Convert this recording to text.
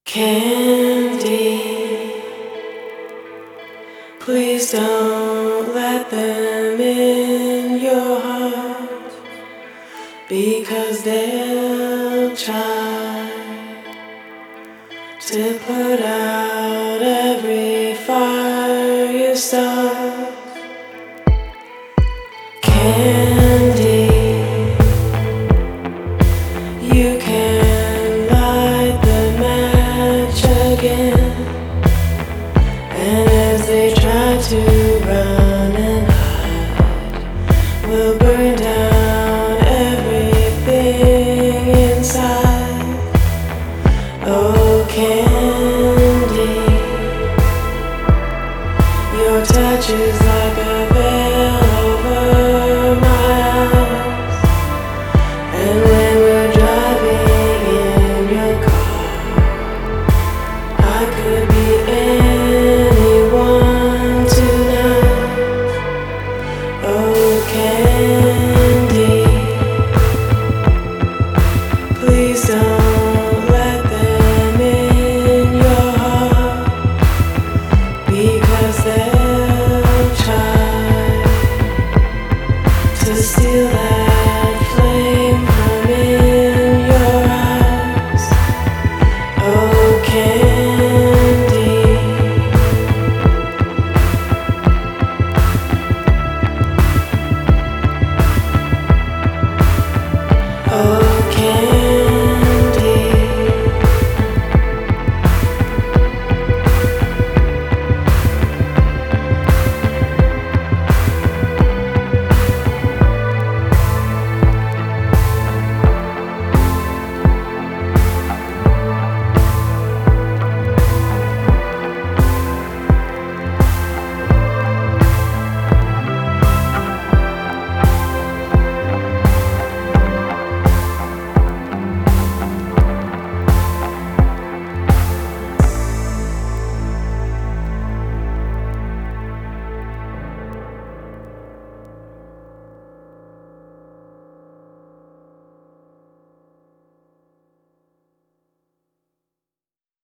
Candy, please don't let them in your heart, because they'll try to put out every fire you start. Candy, you can light the match again, and as they try to run and hide, we'll burn down everything inside. Oh, Candy, your touch is like a veil over my eyes, and when we're driving in your car, I could be anyone tonight. Oh, Candy, please don't let them in your heart, because they'll try to steal that flame from in your eyes. Oh, Candy.